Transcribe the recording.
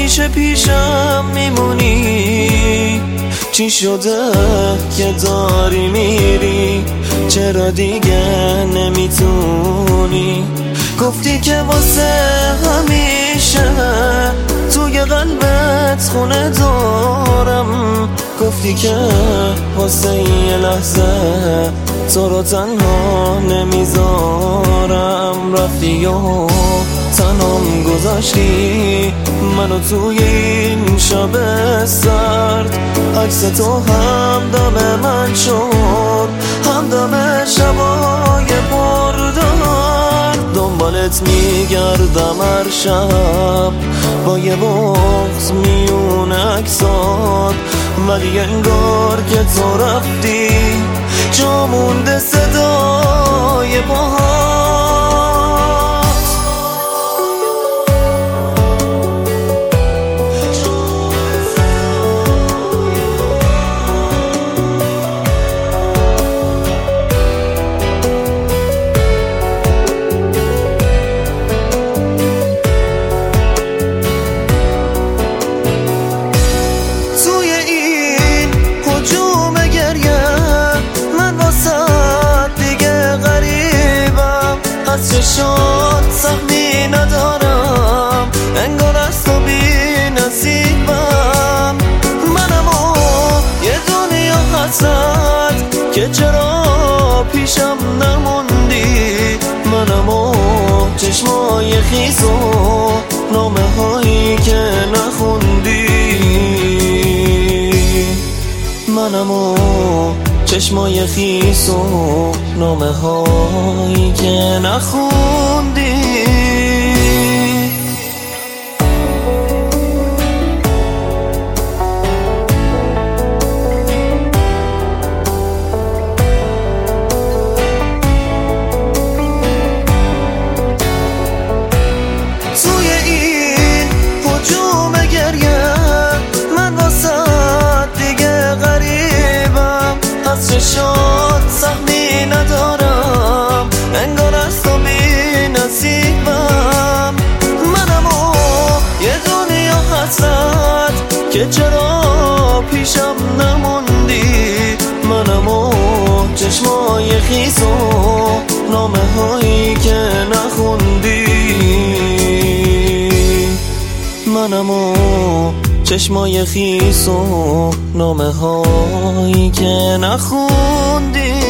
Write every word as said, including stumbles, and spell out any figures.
همیشه پیشم میمونی. چی شده که داری میری؟ چرا دیگه نمیتونی؟ گفتی که واسه همیشه توی قلبت خونه دارم. گفتی که واسه یه لحظه تو رو تنها نمیذارم. رفتی و تنهام گذاشتی منو توی این شب سرد. عکس تو همدم من شد، همدم شبای پردرد. دنبالت میگردم هر شب با یه بغض میون عکسات، ولی انگار که تو رفتی جا مونده صدای پاهات. از چشات سهمی ندارم، انگار از تو بی نصیبم. منم و یه دنیا حسرت که چرا پیشم نموندی. منم و چشمای خیس و نامه هایی که نخوندی. منم و چشمای خیس و نامه هایی که نخوندی. توی این هجوم گریه من واسه دیگه غریبم. از چشات سهمی ندارم، انگار از تو بی نصیبم. منم و یه دنیا حسرت که چرا پیشم نموندی. منم و چشمای خیس و نامه هایی که نخوندی. منم و چشمای خیس و نامه هایی که نخوندی.